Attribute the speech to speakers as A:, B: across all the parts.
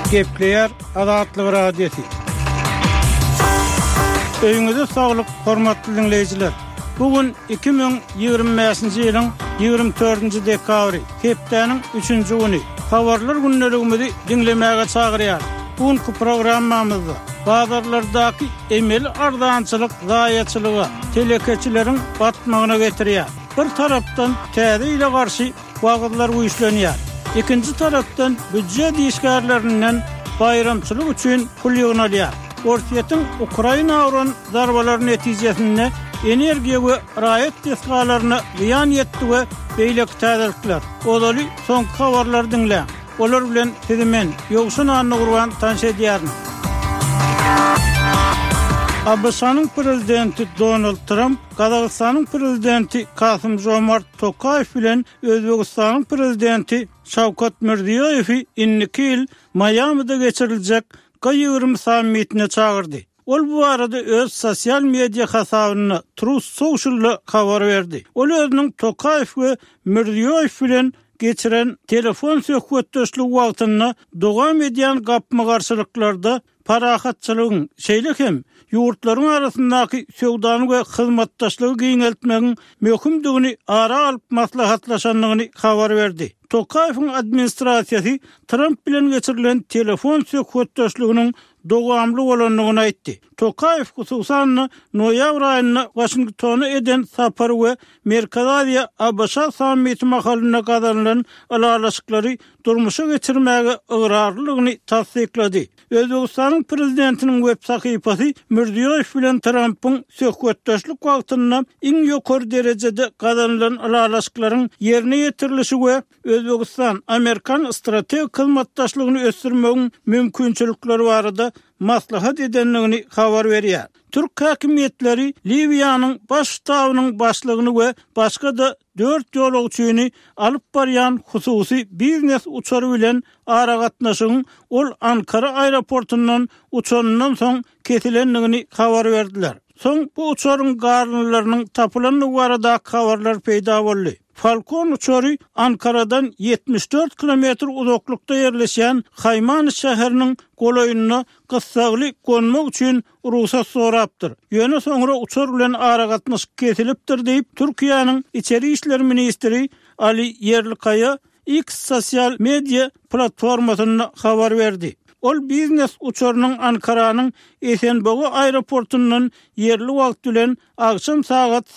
A: Gepleyer Azatlyk Radiosu. Öýüňize saglyk, hormatly dinleýijiler. Bugün 2025-nji ýylyň 24-nji dekabry, hepdeniň 3-nji güni. Habarlar günneligimizi dinlemäge çagyrýar. Bugünkü programmamyzda bazarlardaky emel ardançylyk, zaýaçylyga, telekeçileriň batmagyna getirýär. Bir tarapdan täze ile garşy wagtlar güýçlenýär. İkinci taraftan büdjet işgärlerinden bayramçılık üçün pul ýygnalýar. Ortiýetiň Ukraina uran zarbalar netijesinde energiýa we raýat tesgalaryna ziýan ýetdi we beýleki täzelikler. Olaly soňky habarlar dinle. Olar bilen sizimen ýogşun anny gurban tanşedýärmi? Abşanyň prezidenti Donald Trump, Kazakstanyň prezidenti Kasym-Jomart Tokayew bilen Özbegistanyň prezidenti Şawkat Mirziýoýew inniki ýyl Miami'de geçiriljek G20 sammitine çağırdy. Ol bu arada öz sosial media hasabyna Truth Social'la habar berdi. Ol özüniň Tokayew we Mirziýoýew bilen geçiren telefon söhbetdeşligi wagtyna dogam edýän gapma garşylyklarda parahatçylygyň şeýle hem ýurtlaryň arasyndaky söwdany we hyzmatdaşlygy giňeltmegiň möhümdigini ara alyp maslahatlaşanlygyny habar berdi. Tokayewiň administrasiýasy Trump bilen geçirilen telefon söhbetdeşliginiň dogamly bolanlygyny aýtdy. Tokayew hususan noýabr aýyna Washingtona eden sapary we Merkez Aziýa Abşa sammiti mahalyna gazanylan alalaşyklary durmuşa geçirmäge ygyrarlygyny tasdiklady. Özbegistanyň prezidentiniň web sahypasy Mirziýoýew bilen Trumpyň söhbetdeşlik wagtyna iň ýokary derejede gazanylan alalaşyklaryň ýerine ýetirilişi we Özbegistan Amerikan strategik hyzmatdaşlygyny ösdürmegiň mümkinçilikleri barada maslahat edenligini habar berýär. Türk häkimetleri Libiýanyň baş ştabynyň başlygyny we başga da 4 ýolagçyny alyp barýan hususy biznes uçary bilen ara gatnaşygyň ol Ankara aeroportundan uçanyndan soň kesilenligini habar berdiler. Soň bu uçaryň garnlarynyň tapylanlygy barada habarlar peýda boldy. Falcon uçary Ankaradan 74 kilometr uzaklykda ýerleşen Haýman şäheriniň golaýyna gyssagly gonmak üçin ruhsat sorapdyr. Ýöne soňra uçar bilen ara gatnaşyk kesilipdir diýip Türkiýanyň içeri işler ministri Ali Yerlikaya X sosial media platformasyna habar berdi. Ol biznes uçarynyň Ankaranyň Esenbogy aeroportundan yerli wagt bilen akşam saat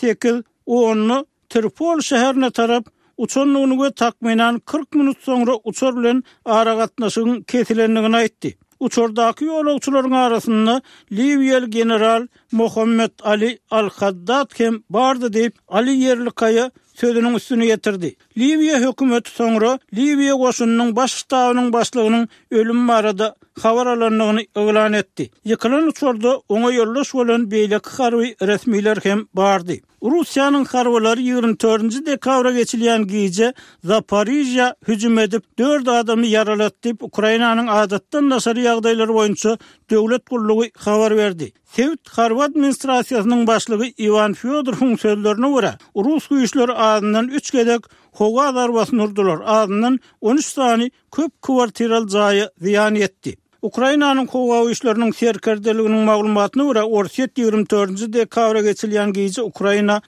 A: 8:10 Tripol şäherine tarap uçanlygyny we takminan 40 minut soňra uçar bilen ara gatnaşygyň kesilenligini aýtdy. Uçardaky ýolagçylaryň arasynda Libiýaly general Mohammed Ali Al-Haddad hem bardy diýip Ali Yerlikaya sözüniň üstüne getirdi. Libiýa hökümeti soňra Libiýa goşunynyň baş ştabynyň başlygynyň ölüm barada habar alanlygyny eglan etdi. Ýykylan uçarda oňa ýollaş bolan beýleki harby resmiler hem bardy. Russiýanyň harbalary 24-nji dekabra geçilýän gije Zaporizhia hüjüm edip 4 adamy yaralatyp Ukrainanyň adatdan naşary ýagdaýlary boýunça döwlet gullugy habar berdi. Sevit harba administrasiýasynyň başlygy Ivan Fyodorowyň sözlerine görä, Rus güýçleri adından 3 gedek howa zarbasyny urdular. Adından 13 sany köp kwartiral jaýy ziýan etdi. Ukrainanyň howa güýçleriniň serkerdeliginiň maglumatyna görä, Ortiýet 24-nji dekabra geçilýän gije Ukraina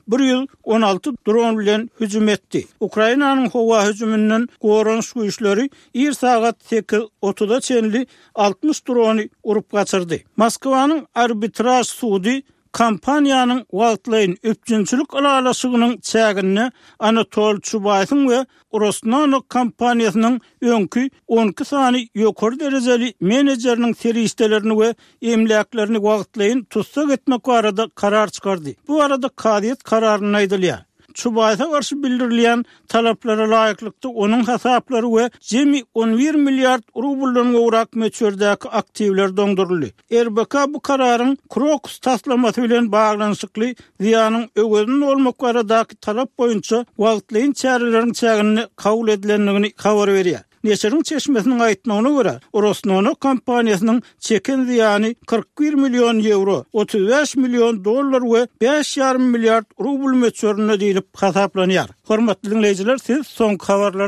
A: 116 dron bilen hüjüm etdi. Ukrainanyň howa hüjümünden goranyş güýçleri 1 saat 8:30-da çenli 60 drony urup gaçyrdy. Moskwanyň arbitraj sudy kampaniýanyň wagtlaýyn öpjünçilik alalaşygynyň çägini Anatol Çubaýewiň we Rosnano kampaniýasynyň öňkü 12 sany ýokary derejeli menejeriniň serişdelerini we emlaklerini wagtlaýyn tutsak etmek barada karar çykardy. Bu arada kadiýet kararyny aýdylýar. Çubaýewa garşy bildirilýän talaplara laýyklykda onuň hasaplary we jemi 11 milliard rubldan gowrak meçherdäki aktivler doňduruldy. RBK bu kararyň Krokus taslamasy bilen baglanyşykly ziýanyň öwedin bolmak baradaky talap boýunça wagtlaýyn çäreleriň çägini kabul edilenligini habar berýär. Neçeriň çeşmesiniň aýtmagyna görä, Rosnano kampaniýasynyň çeken ziýany 41 milyon euro, 35 milyon dollar we 5,5 milliard rubl meçhörüne diýilip hasaplanýar. Hormatly dinleýijiler, siz soňky habarlar